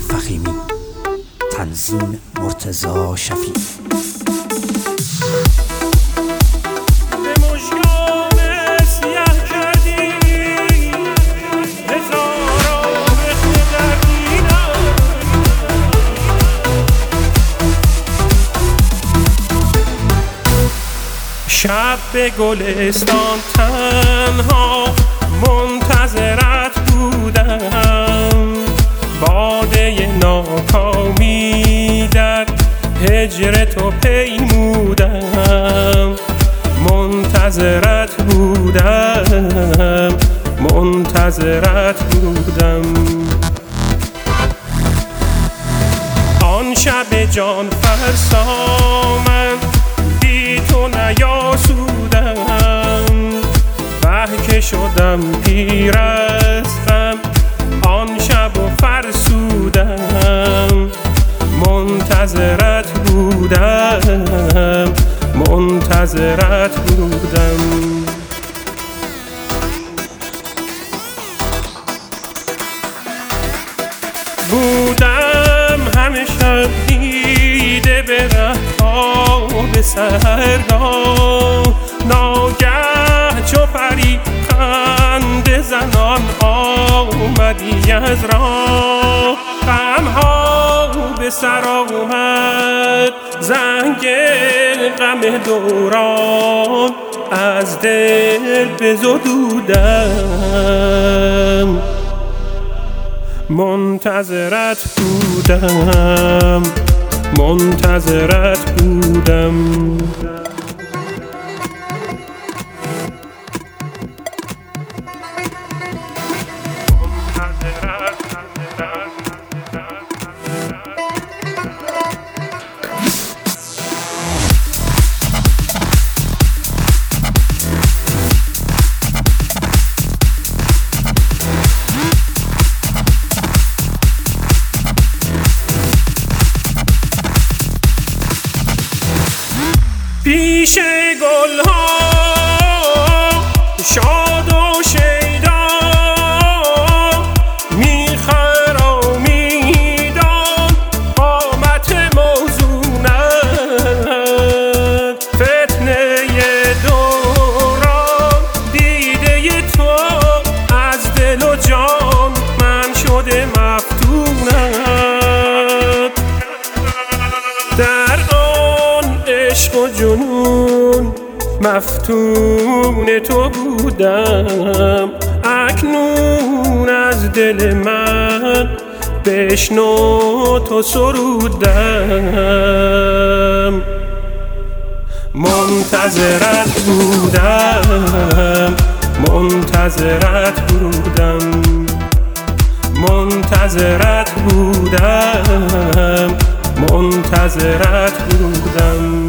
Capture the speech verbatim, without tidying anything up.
فخیمی، تنظیم مرتضی شفیع. شب به گلستان تنها منتظرت بودم، باده ناکامی در هجر تو پیمودم. منتظرت بودم، منتظرت بودم. آن شب جان فرسا من بی تو نیاسودم، وه که شدم پیر از غم آن شب و فرسودم. منتظرت بودم، منتظرت بودم. بودم همه شب دیده به ره‌های سحرگاه، ناگه چو پری خنده زنان آمدی از راه. غم‌ها به سر آمد، زنگ غم دوران از دل بزدودم. منتظرت بودم، منتظرت بودم. پیش گلها شاد و شیدا می‌خرامیدم، قامت موزونت فتنه دوران. دیده تو از دل و جان من شده مفتونت. در عشق و جنون مفتون تو بودم، اکنون از دل من بشنو تو سرودم. منتظرت بودم، منتظرت بودم. منتظرت بودم، منتظرت بودم.